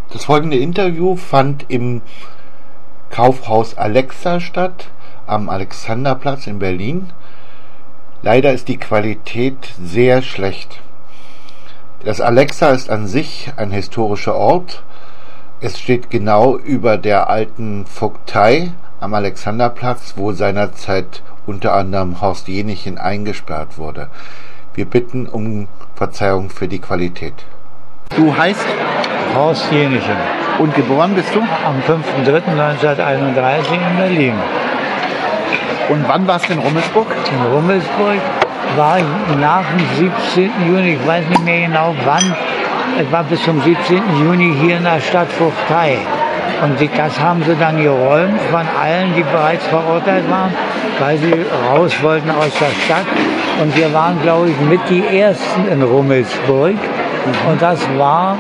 Das folgende Interview fand im Kaufhaus Alexa statt, am Alexanderplatz in Berlin. Leider ist die Qualität sehr schlecht. Das Alexa ist an sich ein historischer Ort. Es steht genau über der alten Vogtei am Alexanderplatz, wo seinerzeit unter anderem Horst Jenichen eingesperrt wurde. Wir bitten um Verzeihung für die Qualität. Du heißt Horst Jenichen. Und geboren bist du? Am 5.3.1931 in Berlin. Und wann warst du in Rummelsburg? In Rummelsburg war ich nach dem 17. Juni, ich weiß nicht mehr genau wann, es war bis zum 17. Juni hier in der Stadt Vogtei. Und das haben sie dann geräumt von allen, die bereits verurteilt waren, weil sie raus wollten aus der Stadt. Und wir waren, glaube ich, mit die Ersten in Rummelsburg. Und das war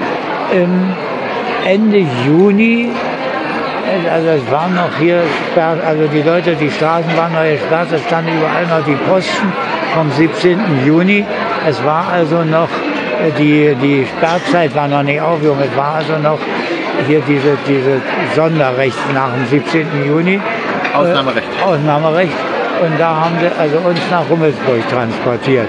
Ende Juni. Also es waren noch hier, also die Leute, die Straßen waren noch gesperrt, es standen überall noch die Posten vom 17. Juni. Es war also noch, die Sperrzeit war noch nicht aufgehoben, es war also noch hier diese Sonderrecht nach dem 17. Juni. Ausnahmerecht. Ausnahmerecht. Und da haben sie also uns nach Rummelsburg transportiert.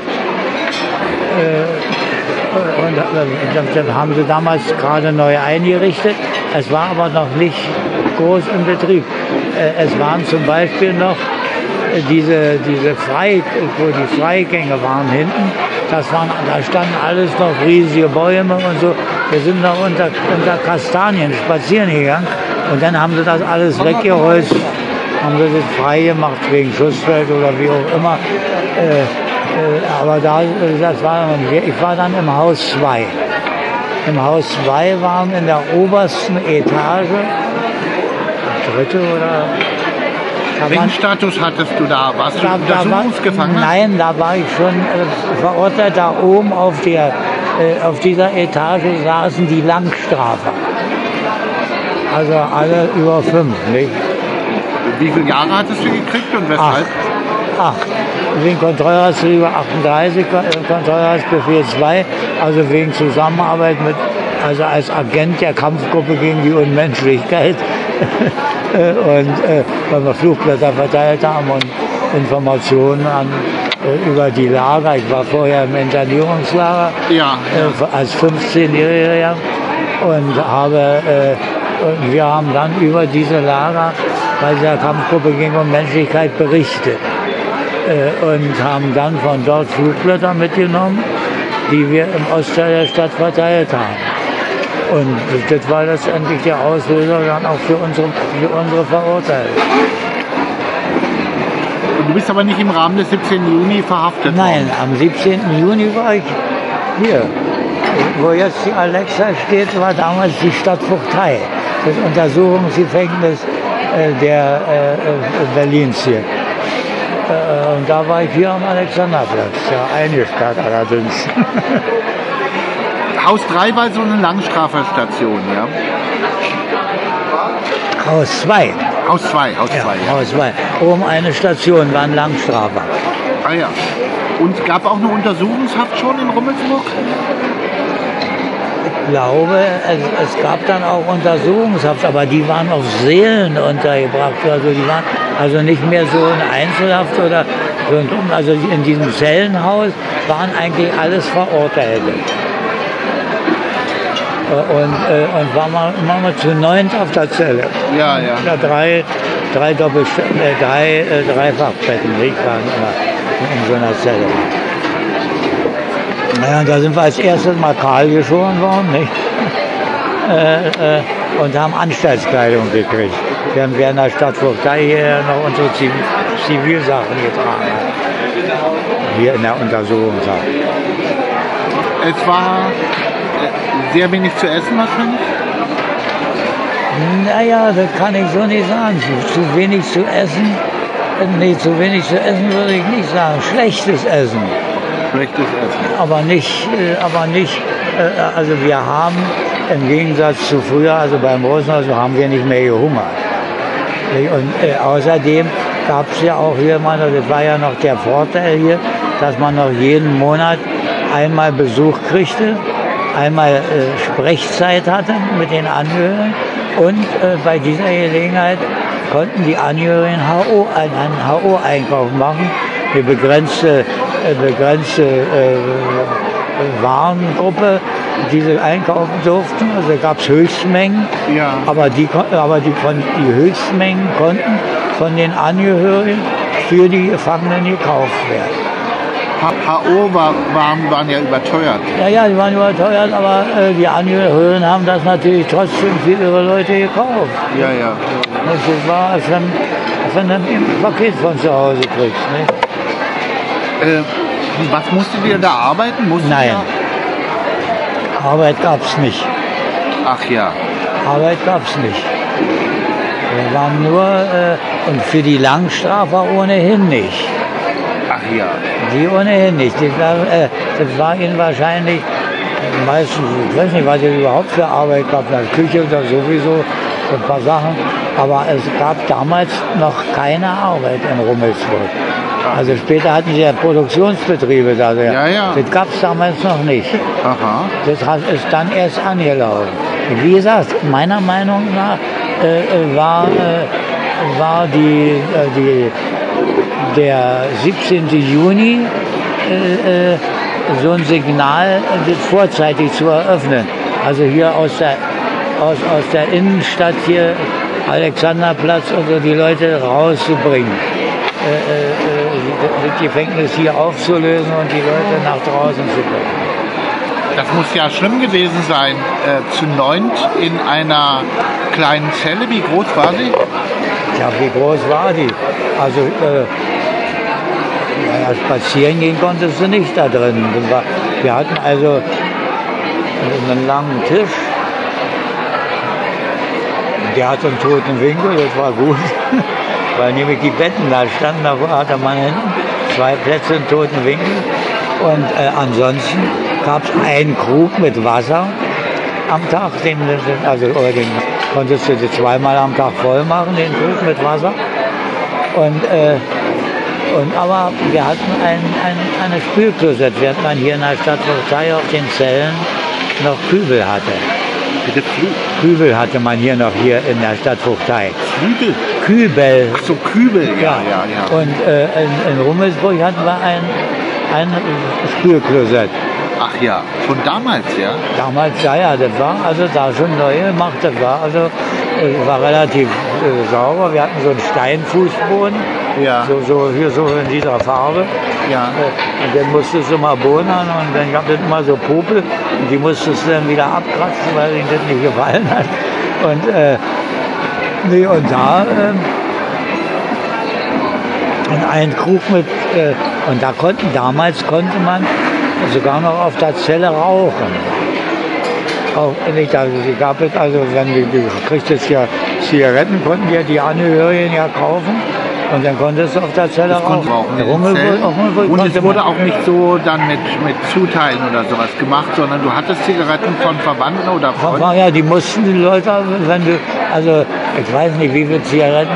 Und das haben sie damals gerade neu eingerichtet. Es war aber noch nicht groß im Betrieb. Es waren zum Beispiel noch diese wo die Freigänge waren hinten. Da standen alles noch riesige Bäume und so. Wir sind noch unter Kastanien spazieren gegangen. Und dann haben sie das alles weggeholzt, haben sie das frei gemacht wegen Schussfeld oder wie auch immer. Aber ich war dann im Haus 2. Im Haus 2 waren in der obersten Etage, dritte oder... Welchen Status hattest du da? Warst du Untersuchungsgefangener? Nein, da war ich schon verurteilt. Da oben auf dieser Etage saßen die Langstrafer. Also alle über 5, nicht? Wie viele Jahre hattest du gekriegt und weshalb? 8. Wegen Kontrollhausdrüber 38, Kontrollhausbefehl 2, also wegen Zusammenarbeit also als Agent der Kampfgruppe gegen die Unmenschlichkeit. Weil wir Flugblätter verteilt haben und Informationen über die Lager. Ich war vorher im Internierungslager als 15-Jähriger und wir haben dann über diese Lager bei dieser Kampfgruppe gegen Unmenschlichkeit berichtet. Und haben dann von dort Flugblätter mitgenommen, die wir im Ostteil der Stadt verteilt haben. Und das war letztendlich der Auslöser dann auch für unsere Verurteilung. Und du bist aber nicht im Rahmen des 17. Juni verhaftet worden? Nein, am 17. Juni war ich hier. Wo jetzt die Alexa steht, war damals die Stadt Vogtei, das Untersuchungsgefängnis der Berlins hier. Und da war ich hier am Alexanderplatz, ja, eingesperrt allerdings. Haus 3 war so eine Langstraferstation, ja? Haus 2. Haus 2, Haus 2, ja. Haus 2. Oben eine Station, war ein Langstrafer. Ah ja. Und gab auch eine Untersuchungshaft schon in Rummelsburg? Ich glaube, es gab dann auch Untersuchungshaft, aber die waren auf Seelen untergebracht. Also die waren also nicht mehr so in Einzelhaft oder so. Also in diesem Zellenhaus waren eigentlich alles Verurteilte. Und waren wir immer mal zu 9 auf der Zelle. Ja, ja. Ja, drei Dreifachbetten waren immer in so einer Zelle. Naja, da sind wir als erstes mal kahl geschoren worden, nicht? Und haben Anstaltskleidung gekriegt. Wir haben während der Stadt Vogtei hier noch unsere Zivilsachen getragen. Hier in der Untersuchungshaft. Es war sehr wenig zu essen wahrscheinlich? Naja, das kann ich so nicht sagen. Zu wenig zu essen? Nee, zu wenig zu essen würde ich nicht sagen. Schlechtes Essen. Schlechtes Essen. Aber nicht, also wir haben im Gegensatz zu früher, also beim Rosenhaus, haben wir nicht mehr gehungert. Und außerdem gab es ja auch hier mal, das war ja noch der Vorteil hier, dass man noch jeden Monat einmal Besuch kriegte, einmal Sprechzeit hatte mit den Angehörigen und bei dieser Gelegenheit konnten die Angehörigen einen HO-Einkauf machen, eine begrenzte Warengruppe, die sie einkaufen durften. Also gab es Höchstmengen, Ja. aber die Höchstmengen konnten von den Angehörigen für die Gefangenen gekauft werden. HO-Waren ja überteuert. Ja, die waren überteuert, aber die Angehörigen haben das natürlich trotzdem für ihre Leute gekauft. Ja, ja. Das war, als wenn du ein Paket von zu Hause kriegst. Ne? Was musstet ihr da arbeiten? Nein, Arbeit gab es nicht. Ach ja. Arbeit gab es nicht. Wir waren nur, und für die Langstrafer ohnehin nicht. Ach ja. Die ohnehin nicht. Das war ihnen wahrscheinlich meistens, ich weiß nicht, was es überhaupt für Arbeit gab, in der Küche oder sowieso, so ein paar Sachen. Aber es gab damals noch keine Arbeit in Rummelsburg. Also später hatten sie ja Produktionsbetriebe da. Ja. Das gab es damals noch nicht. Aha. Das ist dann erst angelaufen. Wie gesagt, meiner Meinung nach war der 17. Juni so ein Signal, das vorzeitig zu eröffnen. Also hier aus der Innenstadt hier, Alexanderplatz, und so die Leute rauszubringen. Das Gefängnis hier aufzulösen und die Leute nach draußen zu bringen. Das muss ja schlimm gewesen sein, zu neunt in einer kleinen Zelle. Wie groß war sie? Ja, wie groß war die? Also, spazieren gehen konntest du nicht da drin. Wir hatten also einen langen Tisch. Der hatte einen toten Winkel, das war gut. Weil nämlich die Betten da standen, da hatte man hinten 2 Plätze einen toten Winkel. Und ansonsten gab es einen Krug mit Wasser am Tag, den konntest du 2-mal am Tag voll machen, den Krug mit Wasser. Aber wir hatten eine Spülklosett, während man hier in der Stadtvogtei auf den Zellen noch Kübel hatte. Bitte Kübel hatte man hier noch in der Stadtvogtei. Flügel? Kübel. Ach so, Kübel, ja. Und in Rummelsburg hatten wir ein Spülklosett. Ach ja, schon damals, ja? Damals, ja, das war also da schon neu gemacht. Das war relativ sauber. Wir hatten so einen Steinfußboden, Ja. so in dieser Farbe. Ja. Und dann musstest du mal bohnern und dann gab es immer so Popel und die musstest du dann wieder abkratzen, weil ihnen das nicht gefallen hat. Und da in einen Krug mit, und damals konnte man sogar noch auf der Zelle rauchen. Auch nicht, also sie gab es, also wenn du kriegtest ja Zigaretten, konnten ja die Angehörigen ja kaufen. Und dann konntest du auf der Zelle rauchen. Und es wurde auch nicht so dann mit Zuteilen oder sowas gemacht, sondern du hattest Zigaretten von Verwandten oder Freunden? Ja, die mussten die Leute, also ich weiß nicht, wie viele Zigaretten,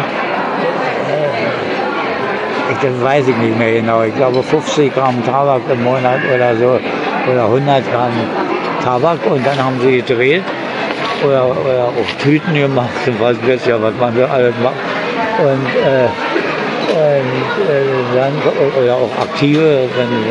das weiß ich nicht mehr genau. Ich glaube 50 Gramm Tabak im Monat oder so, oder 100 Gramm Tabak, und dann haben sie gedreht oder auch Tüten gemacht, und was weiß ja, was man so alles macht. Und dann, oder auch aktive,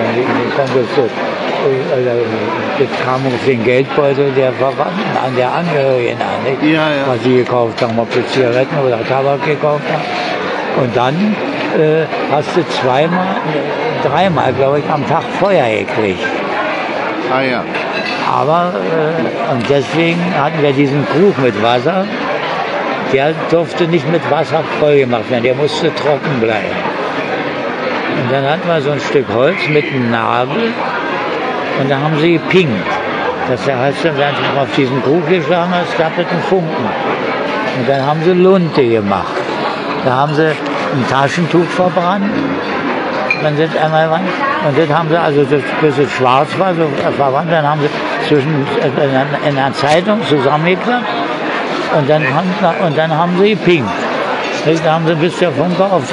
das kam auf den Geldbeutel der Verwandten an, der Angehörigen an, nicht? Ja. Was sie gekauft haben, ob sie Zigaretten oder Tabak gekauft haben. Und dann hast du 3-mal, glaube ich, am Tag Feuer gekriegt. Ah ja. Aber, und deswegen hatten wir diesen Krug mit Wasser. Der durfte nicht mit Wasser voll gemacht werden, der musste trocken bleiben. Und dann hatten wir so ein Stück Holz mit einem Nabel und da haben sie gepinkt. Das heißt, wenn du auf diesen Krug geschlagen hast, gab es einen Funken. Und dann haben sie Lunte gemacht. Da haben sie ein Taschentuch verbrannt. Und das haben sie, also bis es schwarz war, so verbrannt, dann haben sie in einer Zeitung zusammengeklappt. Und dann haben sie gepinkt. Da haben sie, bis der Funke auf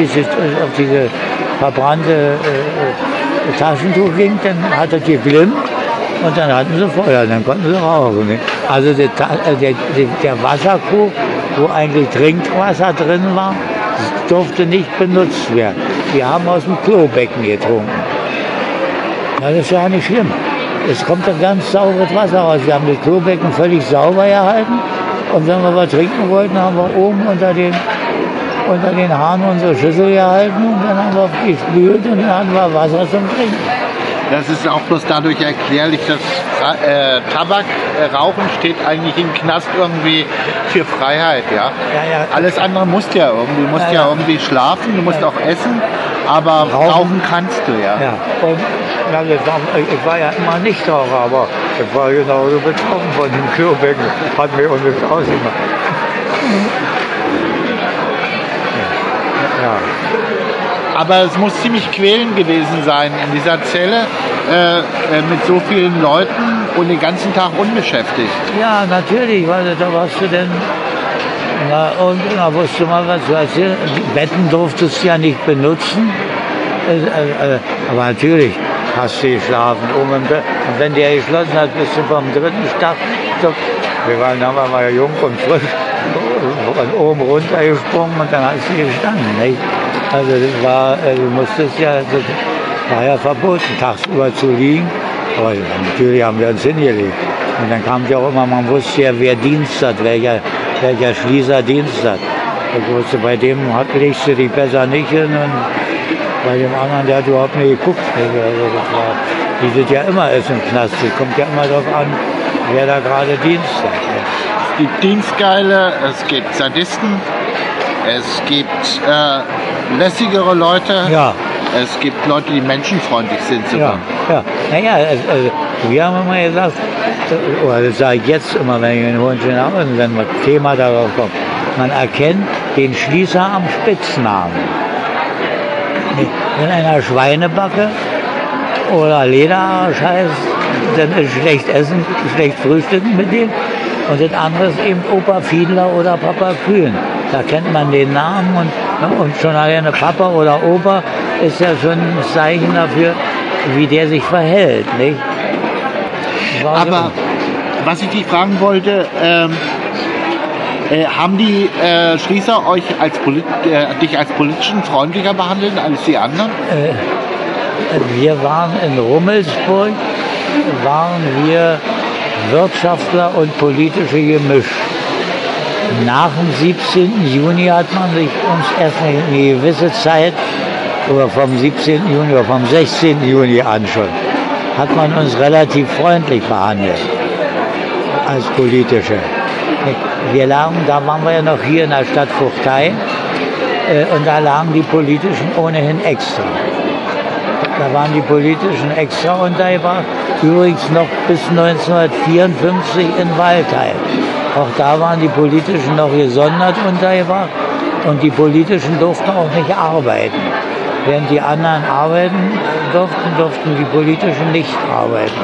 diese verbrannte Taschentuch ging, dann hat es geglimmt und dann hatten sie Feuer, dann konnten sie rauchen. Nicht? Also der Wasserkrug, wo eigentlich Trinkwasser drin war, durfte nicht benutzt werden. Wir haben aus dem Klobecken getrunken. Ja, das ist ja nicht schlimm. Es kommt doch ganz sauberes Wasser raus. Wir haben das Klobecken völlig sauber gehalten. Und wenn wir was trinken wollten, haben wir oben unter den Hahn unsere Schüssel gehalten und dann haben wir gespült und dann hatten wir Wasser zum Trinken. Das ist auch bloß dadurch erklärlich, dass Rauchen steht eigentlich im Knast irgendwie für Freiheit, ja. Ja. Alles andere musst ja irgendwie. Du musst ja irgendwie schlafen, du musst auch essen, aber rauchen kannst du, ja. Ja, und ich war ja immer Nichtraucher, aber ich war genauso betroffen von dem Klobecken. Hat mir auch nichts ausgemacht. Ja. Aber es muss ziemlich quälend gewesen sein in dieser Zelle mit so vielen Leuten und den ganzen Tag unbeschäftigt. Ja, natürlich, weil da warst du denn, und da wusste man, was du erzählst. Die Betten durftest du ja nicht benutzen, aber natürlich hast du geschlafen oben im Bett. Und wenn der geschlossen hat, bist du vom dritten Stock, wir waren damals mal jung und frisch, von oben runtergesprungen und dann hast du gestanden, nicht? Also das war, du musstest ja, das war ja verboten, tagsüber zu liegen. Aber natürlich haben wir uns hingelegt. Und dann kam ja auch immer, man wusste ja, wer Dienst hat, welcher Schließer Dienst hat. Ich wusste, bei dem legst du dich besser nicht hin und bei dem anderen, der hat überhaupt nicht geguckt. Also das war, wie das ja immer ist im Knast. Es kommt ja immer darauf an, wer da gerade Dienst hat. Es gibt Dienstgeile, es gibt Sadisten, es gibt lässigere Leute. Ja. Es gibt Leute, die menschenfreundlich sind sogar. Ja. Naja, also, wir haben immer gesagt, oder das sage ich jetzt immer, wenn ich in Hohenschönhausen, wenn ein Thema darauf kommt, man erkennt den Schließer am Spitznamen. Wenn einer Schweinebacke oder Lederarsch heißt, dann ist schlecht essen, schlecht frühstücken mit dem. Und das andere ist eben Opa Fiedler oder Papa Kühn. Da kennt man den Namen und schon alleine Papa oder Opa ist ja schon ein Zeichen dafür, wie der sich verhält. Nicht? Aber was ich dich fragen wollte, haben die Schließer euch dich als politischen freundlicher behandelt als die anderen? Wir waren in Rummelsburg, waren wir Wirtschaftler und politische gemischt. Nach dem 17. Juni hat man sich uns erst eine gewisse Zeit, oder vom 17. Juni oder vom 16. Juni an schon, hat man uns relativ freundlich behandelt als politische. Da waren wir ja noch hier in der Stadt Vogtei und da lagen die politischen ohnehin extra. Da waren die politischen extra und da war übrigens noch bis 1954 in Waldheim. Auch da waren die politischen noch gesondert untergebracht und die politischen durften auch nicht arbeiten. Während die anderen arbeiten durften die politischen nicht arbeiten.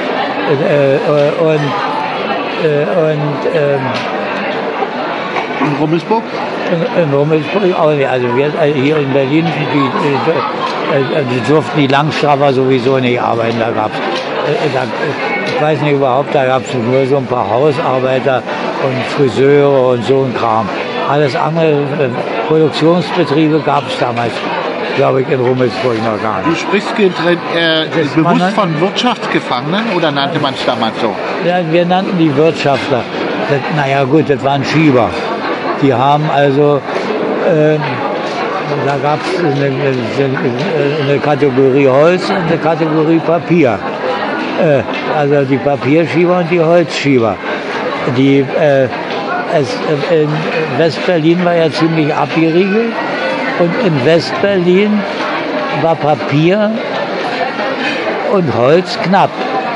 In Rummelsburg? In Rummelsburg auch nicht. Also wir hier in Berlin, die durften die Langstraffer sowieso nicht arbeiten. Da gab's, ich weiß nicht überhaupt, da gab es nur so ein paar Hausarbeiter und Friseure und so ein Kram. Alles andere, Produktionsbetriebe gab es damals, glaube ich, in Rummelsburg noch gar nicht. Du sprichst bewusst von Wirtschaftsgefangenen oder nannte man es damals so? Ja, wir nannten die Wirtschaftler. Naja gut, das waren Schieber. Die haben also, da gab es eine Kategorie Holz und eine Kategorie Papier. Also die Papierschieber und die Holzschieber. In Westberlin war ja ziemlich abgeriegelt und in Westberlin war Papier und Holz knapp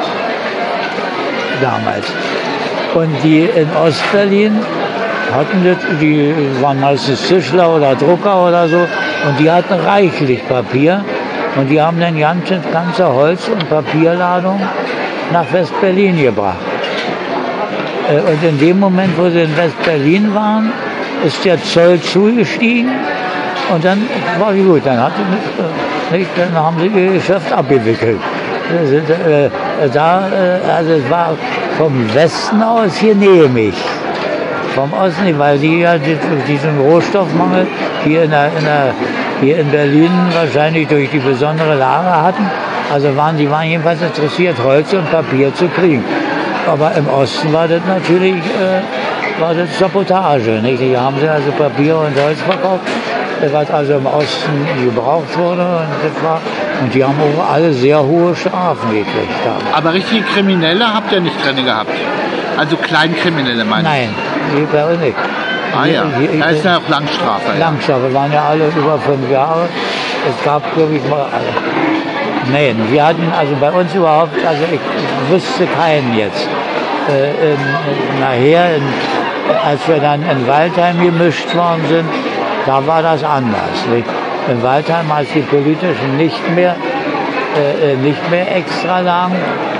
damals. Und die in Ostberlin hatten das, die waren meistens Tischler oder Drucker oder so und die hatten reichlich Papier und die haben dann ganze Holz- und Papierladung nach West-Berlin gebracht. Und in dem Moment, wo sie in West-Berlin waren, ist der Zoll zugestiegen und dann war die gut, dann haben sie ihr Geschäft abgewickelt. Also es war vom Westen aus hier nämlich. Vom Osten nicht, weil die ja diesen Rohstoffmangel hier in Berlin wahrscheinlich durch die besondere Lage hatten. Also die waren jedenfalls interessiert, Holz und Papier zu kriegen. Aber im Osten war das natürlich war das Sabotage. Nicht? Hier haben sie also Papier und Holz verkauft, was also im Osten gebraucht wurde. Und die haben auch alle sehr hohe Strafen gekriegt. Aber richtige Kriminelle habt ihr nicht drin gehabt? Also Kleinkriminelle meinst du? Nein, hier bei uns nicht. Ah ja, da ist ja auch Langstrafe. Langstrafe, waren ja alle über 5 Jahre. Es gab, glaube ich, mal... Nein, wir hatten also bei uns überhaupt, also ich wüsste keinen jetzt. Nachher, als wir dann in Waldheim gemischt worden sind, da war das anders. Nicht? In Waldheim, als die politischen nicht mehr extra lagen,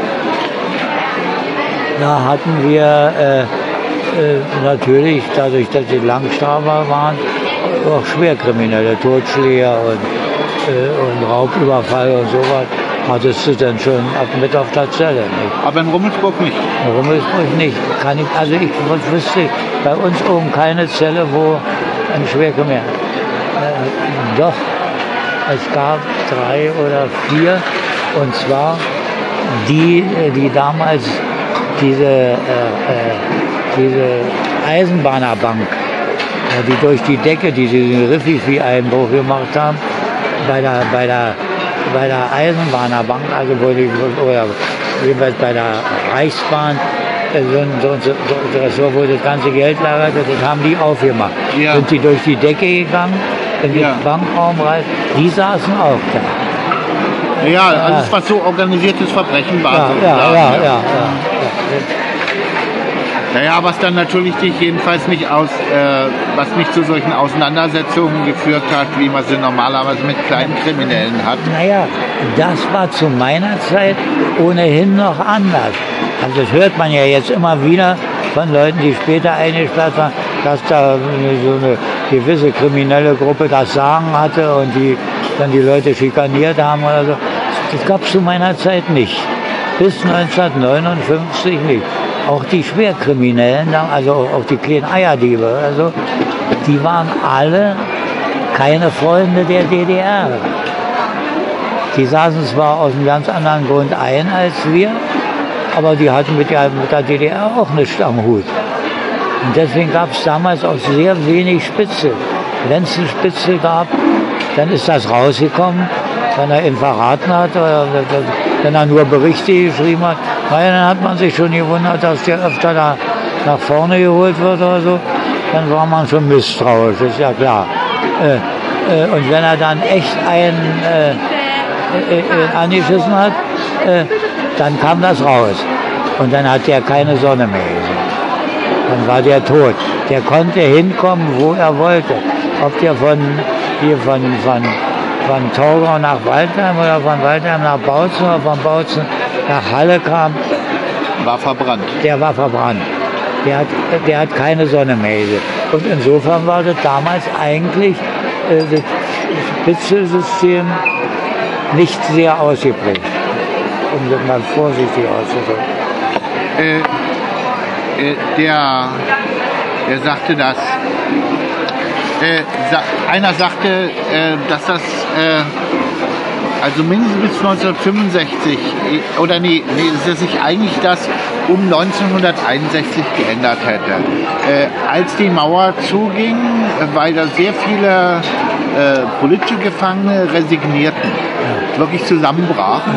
da hatten wir natürlich, dadurch, dass die Langstrafer waren, auch Schwerkriminelle, Totschläger und Raubüberfall und sowas, hattest du dann schon mit auf der Zelle. Nicht? Aber in Rummelsburg nicht? In Rummelsburg nicht. Ich wüsste bei uns oben keine Zelle, wo ein Schwerkriminell. Doch, es gab 3 oder 4, und zwar die damals diese Eisenbahnerbank, die durch die Decke diesen Riffifi-Einbruch gemacht haben, bei der Eisenbahnerbank, also oder jedenfals bei der Reichsbahn, so wo das ganze Geld lagerte, das haben die aufgemacht. Ja. Sind die durch die Decke gegangen, in den Bankraum rein, die saßen auch da. Ja, alles was so organisiertes Verbrechen war. Ja. Naja, was dann natürlich dich jedenfalls nicht was nicht zu solchen Auseinandersetzungen geführt hat, wie man sie normalerweise mit kleinen Kriminellen hat. Naja, das war zu meiner Zeit ohnehin noch anders. Also das hört man ja jetzt immer wieder von Leuten, die später eingesperrt waren, dass da so eine gewisse kriminelle Gruppe das Sagen hatte und die dann die Leute schikaniert haben oder so. Das gab es zu meiner Zeit nicht. Bis 1959 nicht. Auch die Schwerkriminellen, also auch die kleinen Eierdiebe, also, die waren alle keine Freunde der DDR. Die saßen zwar aus einem ganz anderen Grund ein als wir, aber die hatten mit der DDR auch nichts am Hut. Und deswegen gab es damals auch sehr wenig Spitzel. Wenn es eine Spitzel gab, dann ist das rausgekommen, wenn er ihn verraten hat oder wenn er nur Berichte geschrieben hat. Naja, dann hat man sich schon gewundert, dass der öfter da nach vorne geholt wird oder so. Dann war man schon misstrauisch, ist ja klar. Und wenn er dann echt einen angeschissen hat, dann kam das raus. Und dann hat der keine Sonne mehr gesehen. Dann war der tot. Der konnte hinkommen, wo er wollte. Ob der von Torgau nach Waldheim oder von Waldheim nach Bautzen oder von Bautzen nach Halle kam. War verbrannt. Der war verbrannt. Der hat keine Sonne mehr gesehen. Und insofern war das damals eigentlich das Spitzelsystem nicht sehr ausgeprägt. Um das mal vorsichtig auszudrücken. Der sagte das. Einer sagte, dass das also mindestens bis 1965 oder nee, dass sich eigentlich das um 1961 geändert hätte. Als die Mauer zuging, weil da sehr viele politische Gefangene resignierten, wirklich zusammenbrachen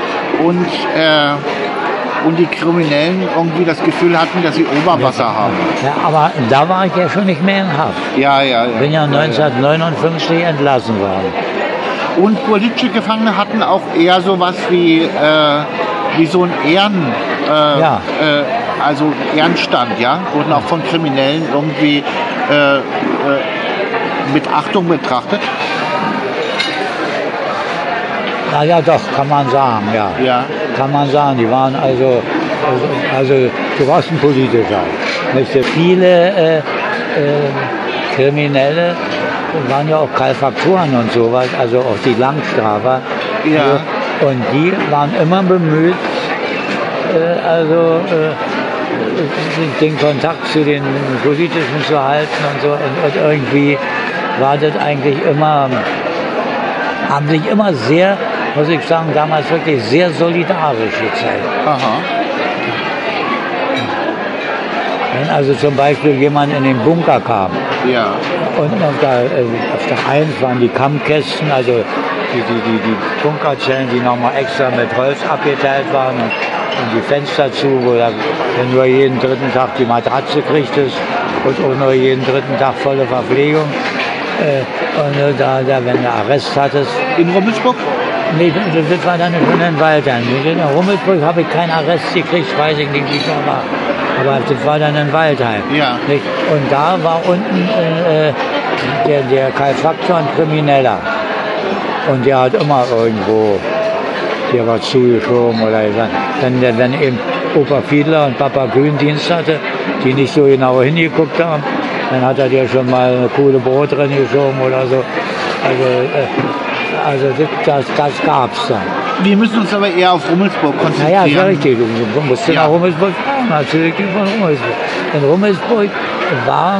und die Kriminellen irgendwie das Gefühl hatten, dass sie Oberwasser haben. Ja, aber da war ich ja schon nicht mehr in Haft. Ja. Bin ja 1959 entlassen worden. Und politische Gefangene hatten auch eher sowas wie so ein also Ehrenstand, ja, wurden auch von Kriminellen irgendwie mit Achtung betrachtet. Ja, doch, kann man sagen, ja. Kann man sagen, die waren also du warst ein Politiker. Viele Kriminelle waren ja auch Kalfaktoren und sowas, also auch die Langstrafer. Ja. Und die waren immer bemüht, den Kontakt zu den Politischen zu halten und so. Und irgendwie war das eigentlich immer, haben sich immer sehr, muss ich sagen, damals wirklich sehr solidarisch gezeigt. Aha. Wenn also zum Beispiel jemand in den Bunker kam, Ja. und auf der 1 waren die Kammkästen, also die Bunkerzellen, die nochmal extra mit Holz abgeteilt waren und die Fenster zu, wo du nur jeden dritten Tag die Matratze kriegtest und auch nur jeden dritten Tag volle Verpflegung. Und wenn du Arrest hattest. In Rummelsburg? Nee, das war dann schon in Waldheim. In Rummelsburg habe ich keinen Arrest gekriegt, weiß ich nicht, wie es war. Aber das war dann in Waldheim. Ja. Nicht? Und da war unten der Karl Faktor ein Krimineller. Und der hat immer irgendwo, der war zugeschoben oder wenn eben Opa Fiedler und Papa Grün Dienst hatte, die nicht so genau hingeguckt haben, dann hat er dir schon mal eine Kuhle Brot drin geschoben oder so. Also das gab's dann. Wir müssen uns aber eher auf Rummelsburg konzentrieren. Naja, ist ja richtig. Du musst nach Rummelsburg fahren, natürlich von Rummelsburg. In Rummelsburg war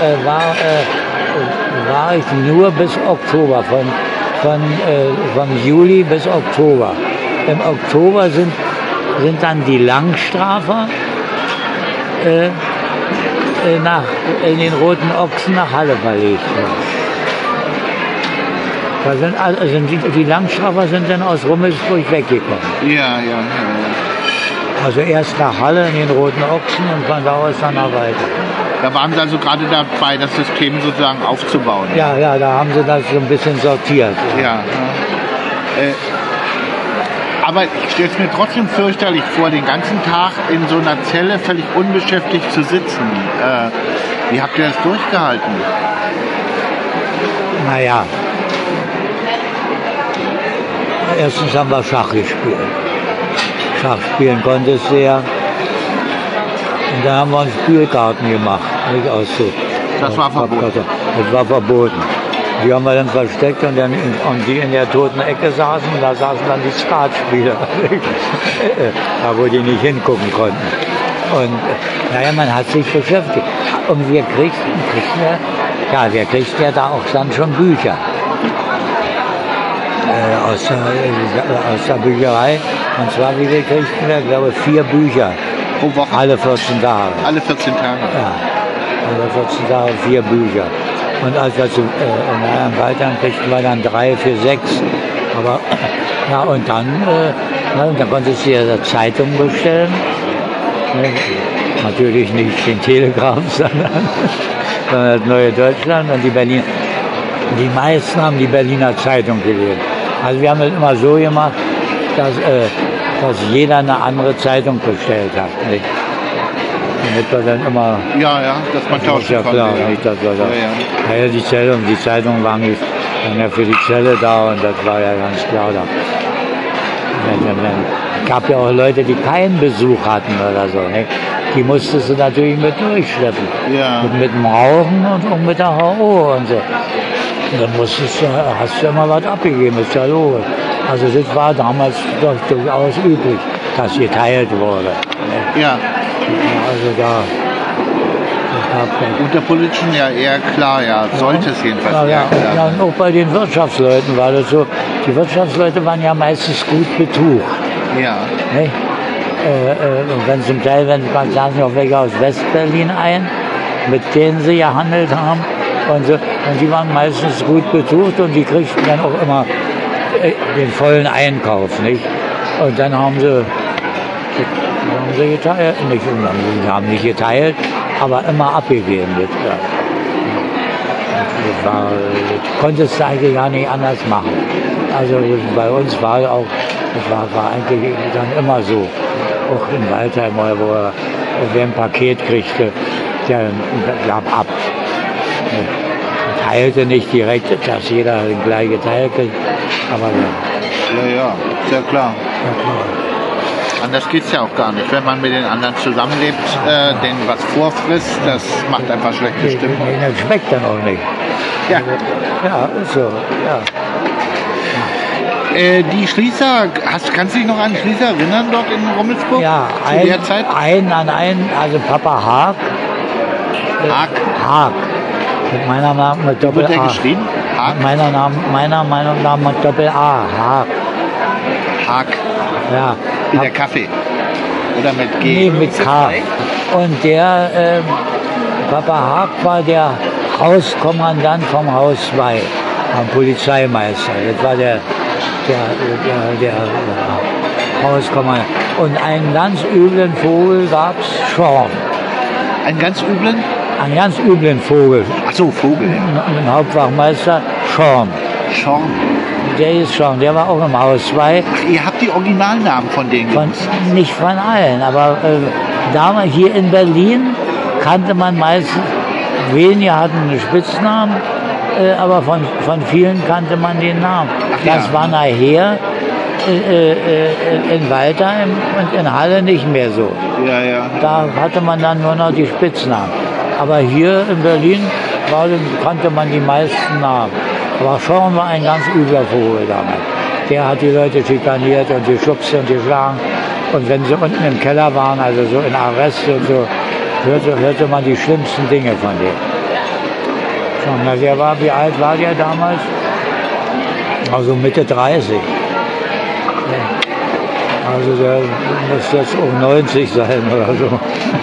ich nur bis Oktober, von Juli bis Oktober. Im Oktober sind dann die Langstrafer in den Roten Ochsen nach Halle verlegt worden. Die Langstrafer sind dann aus Rummelsburg weggekommen. Ja. Also erst nach Halle in den Roten Ochsen und von da aus dann nach weiter. Da waren Sie also gerade dabei, das System sozusagen aufzubauen. Ja, da haben sie das so ein bisschen sortiert. Ja. Aber ich stelle es mir trotzdem fürchterlich vor, den ganzen Tag in so einer Zelle völlig unbeschäftigt zu sitzen. Wie habt ihr das durchgehalten? Naja. Erstens haben wir Schach gespielt. Schach spielen konntest du ja. Und dann haben wir uns Spielkarten gemacht. Nicht aus so. Das war verboten. Das war verboten. Die haben wir dann versteckt und die in der toten Ecke saßen und da saßen dann die Skatspieler. Da wo die nicht hingucken konnten. Und naja, man hat sich beschäftigt. Und wir kriegten ja da auch dann schon Bücher. Aus der Bücherei. Und zwar, wie wir kriegten wir, glaube ich, 4 Bücher. Pro Woche? Alle 14 Tage. Alle 14 Tage? Ja, alle 14 Tage 4 Bücher. Und als wir in Waldheim kriegten wir dann 3 für 6. Aber, ja, und dann konntest du dir Zeitung bestellen. Natürlich nicht den Telegraph, sondern das Neue Deutschland und die Berliner. Die meisten haben die Berliner Zeitung gelesen. Also wir haben es immer so gemacht, dass jeder eine andere Zeitung bestellt hat. Nicht? Damit wir dann immer... Ja, dass man tauschen konnte. Ja, klar, nicht, dass wir da... Ja, die Zeitung waren ja für die Zelle da und das war ja ganz klar da. Es gab ja auch Leute, die keinen Besuch hatten oder so. Nicht? Die musstest du natürlich mit durchschleppen. Ja. Mit dem Rauchen und auch mit der HO und so. Und dann hast du ja mal was abgegeben, ist ja logisch. Also das war damals doch durchaus üblich, dass geteilt wurde. Ja. Also da... Unter Politischen ja eher klar, sollte es jedenfalls eher klar. Ja, und auch bei den Wirtschaftsleuten war das so. Die Wirtschaftsleute waren ja meistens gut betucht. Ja. Ne? Und wenn zum Teil, saßen auch welche aus Westberlin ein, mit denen sie gehandelt haben. Und die waren meistens gut betucht und die kriegten dann auch immer den vollen Einkauf, nicht? Und dann haben sie geteilt, haben nicht geteilt, aber immer abgegeben. Das konntest du eigentlich gar nicht anders machen. Also bei uns war eigentlich dann immer so. Auch in Waldheim, wo wer ein Paket kriegte, der gab ab. Teilte nicht direkt, dass jeder den gleichen Teil kriegt, aber ja, sehr klar. Anders geht es ja auch gar nicht. Wenn man mit den anderen zusammenlebt, denen was vorfrisst, das macht einfach schlechte Stimmung. Das schmeckt dann auch nicht. Ja. Ja, ist so. Ja. Die Schließer, kannst du dich noch an Schließer erinnern dort in Rummelsburg? Ja, zu der Zeit? also Papa Haag. Haag. Mit meiner Namen mit Doppel A. Wird der geschrieben? Haag? Meiner Meinung nach mit Doppel A. Haag. Haag. Ja. Wie der Kaffee. Oder mit G? Nee, mit K. Und der Papa Haag war der Hauskommandant vom Haus 2, am Polizeimeister. Das war der Hauskommandant. Und einen ganz üblen Vogel gab es Schorn. Einen ganz üblen? Einen ganz üblen Vogel. Ach so, Vogel. Ein Hauptwachmeister, Schorn. Schorn. Der ist Schorn, der war auch im Haus 2. Ach, ihr habt die Originalnamen von denen gewusst? Nicht von allen, aber damals hier in Berlin kannte man meistens, wenige hatten einen Spitznamen, aber von vielen kannte man den Namen. Ach, das ja. war nachher in Waldheim und in Halle nicht mehr so. Ja, ja. Da hatte man dann nur noch die Spitznamen. Aber hier in Berlin kannte man die meisten Namen. Aber Schorn war ein ganz übler Vogel damals. Der hat die Leute schikaniert und geschubst und geschlagen. Und wenn sie unten im Keller waren, also so in Arrest und so, hörte man die schlimmsten Dinge von dem. Schon, wie alt war der damals? Also Mitte 30. Also der muss jetzt um 90 sein oder so.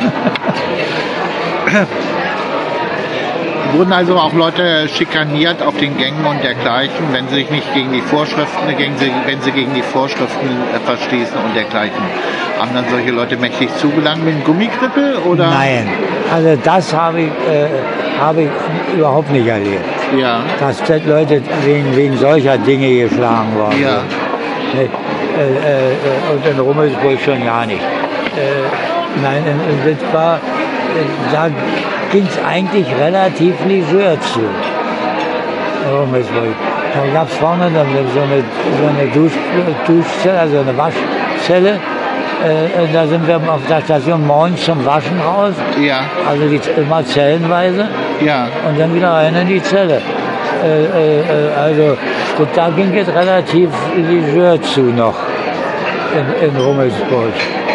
Wurden also auch Leute schikaniert auf den Gängen und dergleichen, wenn sie sich nicht gegen die Vorschriften, wenn sie gegen die Vorschriften verstießen und dergleichen? Haben dann solche Leute mächtig zugelangt mit einem Gummikrippel oder? Nein, also das habe ich überhaupt nicht erlebt. Ja. Dass Leute wegen solcher Dinge geschlagen worden Ja. sind. Und in Rummelsburg schon gar nicht. Nein, das war, da ging es eigentlich relativ leger zu. Rummelsburg. Da gab es vorne so eine Duschzelle, also eine Waschzelle. Da sind wir auf der Station morgens zum Waschen raus. Ja. Also immer zellenweise. Ja. Und dann wieder rein in die Zelle. Also da ging es relativ leger zu noch in Rummelsburg.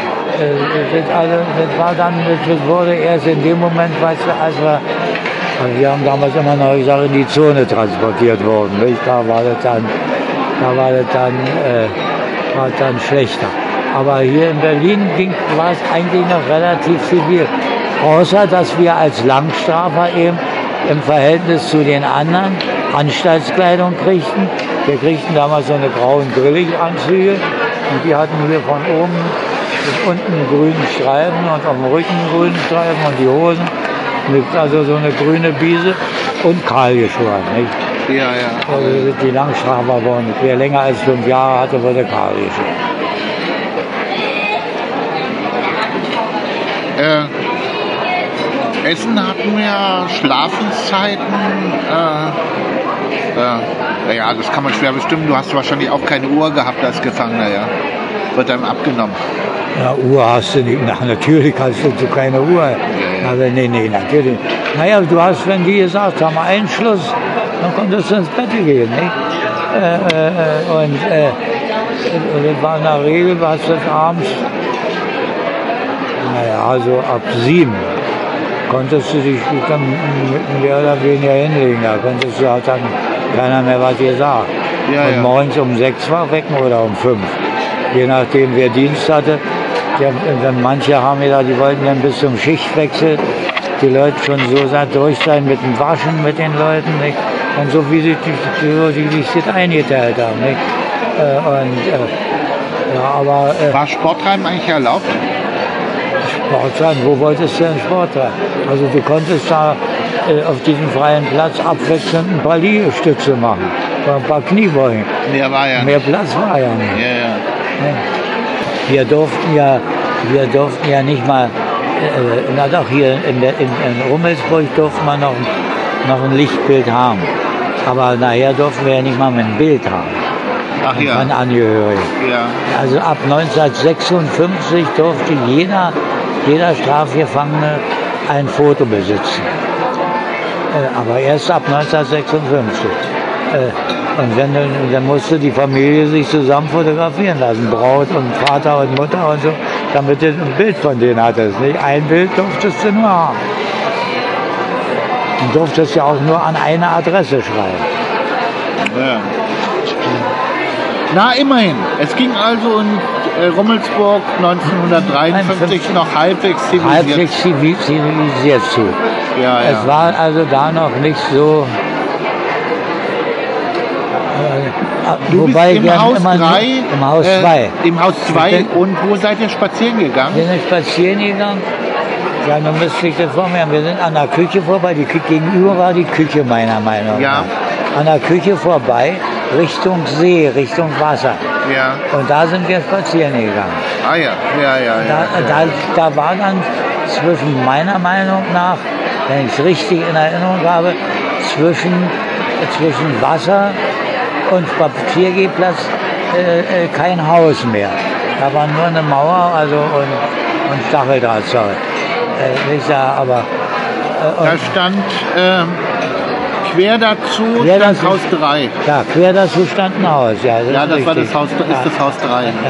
Das wurde erst in dem Moment, weißt du, als wir haben damals immer noch gesagt, in die Zone transportiert worden. Nicht? Da war das dann schlechter. Aber hier in Berlin war es eigentlich noch relativ zivil. Außer, dass wir als Langstrafer eben im Verhältnis zu den anderen Anstaltskleidung kriegten. Wir kriegten damals so eine grauen Grillig-Anzüge und die hatten hier von oben bis unten einen grünen Streifen und auf dem Rücken einen grünen Streifen und die Hosen. Also so eine grüne Biese und kahl geschoren. Nicht? Ja, ja. Also die Langstrafer wurden, wer länger als 5 Jahre hatte, wurde kahl geschoren. Essen hatten wir, Schlafenszeiten. Ja, das kann man schwer bestimmen. Du hast wahrscheinlich auch keine Uhr gehabt als Gefangener, ja. Wird einem abgenommen. Ja, Uhr hast du nicht. Na, natürlich hast du keine Uhr. Also, nee, natürlich. Naja, du hast, wenn die gesagt haben, Einschluss, dann konntest du ins Bett gehen, nicht? Und das war in der Regel, was das abends, naja, so ab 7 konntest du dich dann mehr oder weniger hinlegen. Da konntest du halt dann keiner mehr was gesagt. Ja, und ja. morgens um 6 war wecken oder um 5. Je nachdem, wer Dienst hatte. Dann manche haben gesagt, die wollten dann bis zum Schichtwechsel die Leute schon so durch sein mit dem Waschen mit den Leuten. Nicht? Und so wie sie sich das eingeteilt haben. Nicht? War Sporttreiben eigentlich erlaubt? Sporttreiben, wo wolltest du denn Sport treiben? Also du konntest da auf diesem freien Platz abwechselnd ein paar Liegestütze machen, ein paar Kniebeugen. Mehr Platz war ja nicht. Ja. Wir durften ja nicht mal, na doch, hier in Rummelsburg durfte man noch ein Lichtbild haben. Aber nachher durften wir ja nicht mal ein Bild haben. Ach ja. Von Angehörigen. Ja. Also ab 1956 durfte jeder Strafgefangene ein Foto besitzen. Aber erst ab 1956. Und dann musste die Familie sich zusammen fotografieren lassen, Braut und Vater und Mutter und so, damit du ein Bild von denen hattest. Nicht? Ein Bild durftest du nur haben. Und durftest ja auch nur an eine Adresse schreiben. Ja. Na, immerhin. Es ging also in Rummelsburg 1953 noch halbwegs zivilisiert zu. Ja, ja. Es war also da noch nicht so. Du wobei bist im Haus 3. Im Haus 2. Im Haus 2. Und wo seid ihr spazieren gegangen? Wir sind spazieren gegangen. Ja, nun müsste ich das vor mir haben. Wir sind an der Küche vorbei. Die Küche gegenüber war die Küche meiner Meinung nach. An der Küche vorbei, Richtung See, Richtung Wasser. Ja. Und da sind wir spazieren gegangen. Ah ja, Da war dann zwischen meiner Meinung nach, wenn ich es richtig in Erinnerung habe, zwischen Wasser und Spaziergehplatz kein Haus mehr. Da war nur eine Mauer und Stacheldrahtzaun. Da stand quer dazu stand Haus 3. Ja, quer dazu stand ein Haus. Ja, das war das Haus, ist das Haus 3. Ja.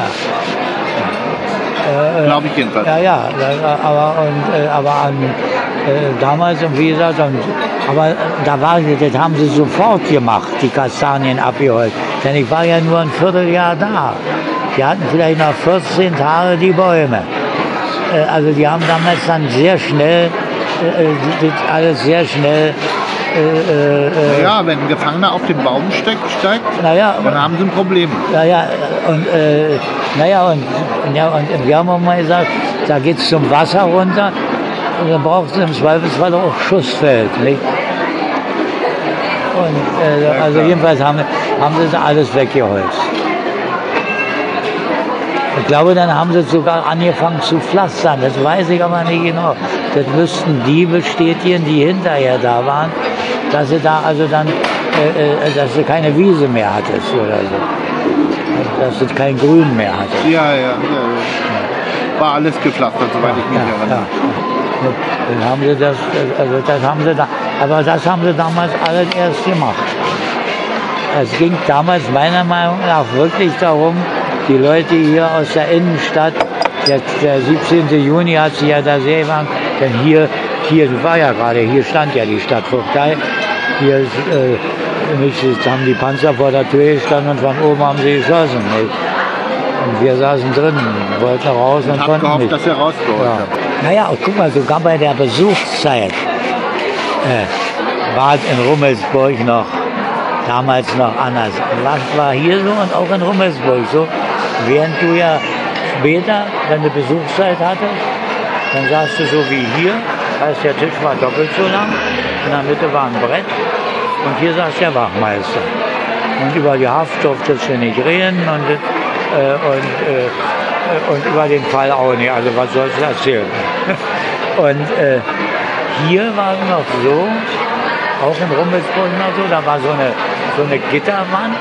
Glaube ich jedenfalls. Ja, aber damals, und wie gesagt, aber das haben sie sofort gemacht, die Kastanien abgeholt. Denn ich war ja nur ein Vierteljahr da. Die hatten vielleicht noch 14 Tage die Bäume. Also die haben damals dann sehr schnell, alles sehr schnell. Ja, wenn ein Gefangener auf den Baum steigt, dann haben sie ein Problem. Und wir haben auch mal gesagt, da geht es zum Wasser runter und dann braucht es im Zweifelsfall auch Schussfeld. Nicht? Und also jedenfalls haben sie alles weggeholzt. Ich glaube, dann haben sie sogar angefangen zu pflastern. Das weiß ich aber nicht genau. Das müssten die bestätigen, die hinterher da waren, dass sie da also dann, dass du keine Wiese mehr hattest oder so. Dass du kein Grün mehr hattest. Ja. War alles gepflastert, soweit ich mich erinnere. Dann haben sie aber das haben sie damals alles erst gemacht. Es ging damals meiner Meinung nach wirklich darum, die Leute hier aus der Innenstadt, der 17. Juni hat sich ja da sehr gemacht, denn hier war ja gerade, hier stand ja die Stadtvogtei, hier haben die Panzer vor der Tür gestanden und von oben haben sie geschossen. Nicht? Und wir saßen drin, wollten raus und konnten gehofft, nicht. Dass ihr rausgeholt habt. Naja, und guck mal, sogar bei der Besuchszeit war es in Rummelsburg damals noch anders. Was war hier so und auch in Rummelsburg so? Während du ja später, wenn du Besuchszeit hattest, dann saßt du so wie hier, heißt der Tisch war doppelt so lang, in der Mitte war ein Brett und hier saß der Wachmeister. Und über die Haft durftest du nicht reden und über den Fall auch nicht, also was sollst du erzählen? Und hier war es noch so, auch in Rummelsburg noch so, da war so eine Gitterwand.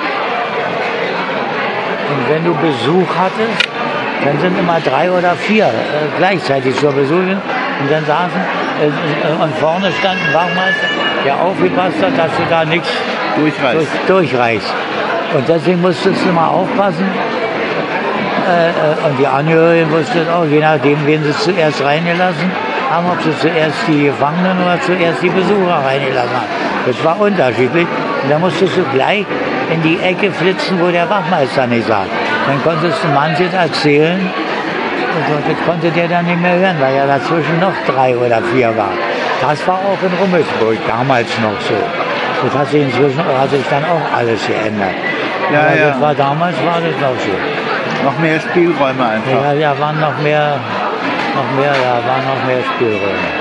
Und wenn du Besuch hattest, dann sind immer 3 oder 4 gleichzeitig zur Besuch. Und dann saßen, und vorne stand ein Wachmeister, der aufgepasst hat, dass du da nichts durchreichst. Und deswegen musstest du mal aufpassen. Und die Angehörigen wussten auch, je nachdem, wen sie zuerst reingelassen haben, ob sie zuerst die Gefangenen oder zuerst die Besucher reingelassen haben. Das war unterschiedlich. Und da musstest du gleich in die Ecke flitzen, wo der Wachmeister nicht saß. Dann konntest du manches erzählen, und das konnte der dann nicht mehr hören, weil ja dazwischen noch 3 oder 4 waren. Das war auch in Rummelsburg damals noch so. Das hat sich inzwischen dann auch alles geändert. Aber damals war das noch so. Noch mehr Spielräume einfach. Ja, waren noch mehr Spielräume.